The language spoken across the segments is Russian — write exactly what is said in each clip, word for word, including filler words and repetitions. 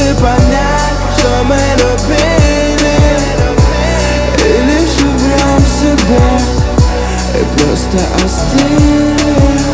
понять, что мы любили. Или живем себе и просто остыли.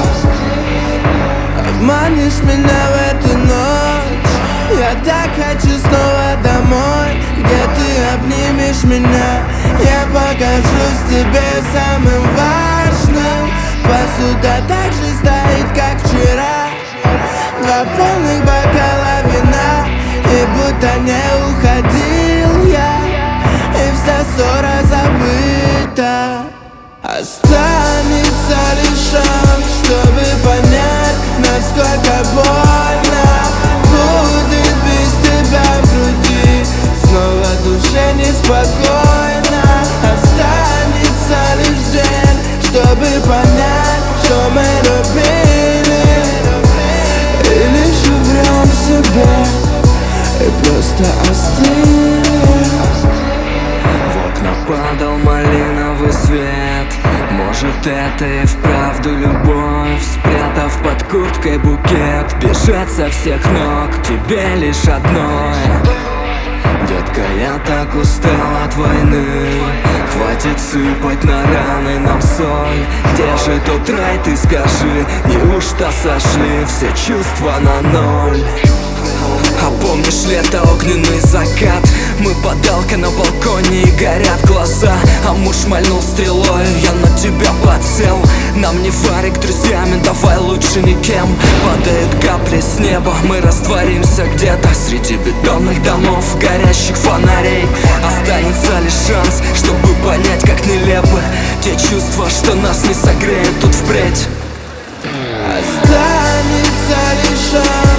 Обманешь меня в эту ночь, я так хочу снова домой, где ты обнимешь меня. Я покажусь тебе самым важным. Посуда так же стоит, как вчера. Два полных бокала вина, и будто не уходил я, и вся ссора забыта. Останется лишь шанс, чтобы понять, насколько больно будет без тебя в груди. Снова душе неспокойно. Останется лишь день, чтобы понять, что мы любили. Или живем себе и просто остыли. В окна падал малиновый свет. Может, это и вправду любовь. Спрятав под курткой букет, бежать со всех ног тебе лишь одной. Детка, я так устал от войны. Хватит сыпать на раны нам соль. Где же тот рай, ты скажи? Неужто сошли все чувства на ноль? А помнишь лето, огненный закат? Мы подалка на балконе и горят глаза. А муж мальнул стрелой, я на тебя подсел. Нам не варик, друзьями, давай лучше никем. Падают капли с неба, мы растворимся где-то среди бетонных домов, горящих фонарей. Останется лишь шанс, чтобы понять, как нелепы те чувства, что нас не согреют тут впредь. Останется лишь шанс,